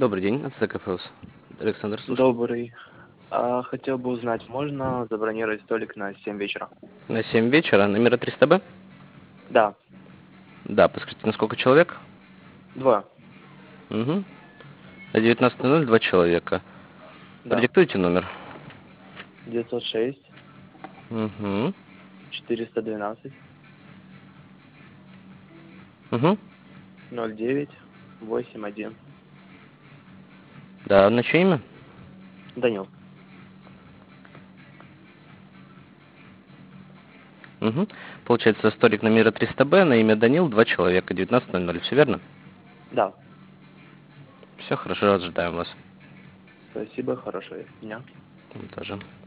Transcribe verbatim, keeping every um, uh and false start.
Добрый день, АЦКФС. Александр, слушаю. Добрый. А, хотел бы узнать, можно забронировать столик на семь вечера? На семь вечера, номера триста Б? Да, Да, подскажите, на сколько человек? два. Угу. На девятнадцать ноль ноль два человека. Да. Продиктуйте номер. девятьсот шесть, Угу. четыреста двенадцать, Угу. ноль девять, восемь один. Да, на чье имя? Данил. Угу. Получается, столик номера триста Б на имя Данил, два человека, девятнадцать ноль ноль. Все верно? Да. Все хорошо, ожидаем вас. Спасибо, хорошего дня. Тоже.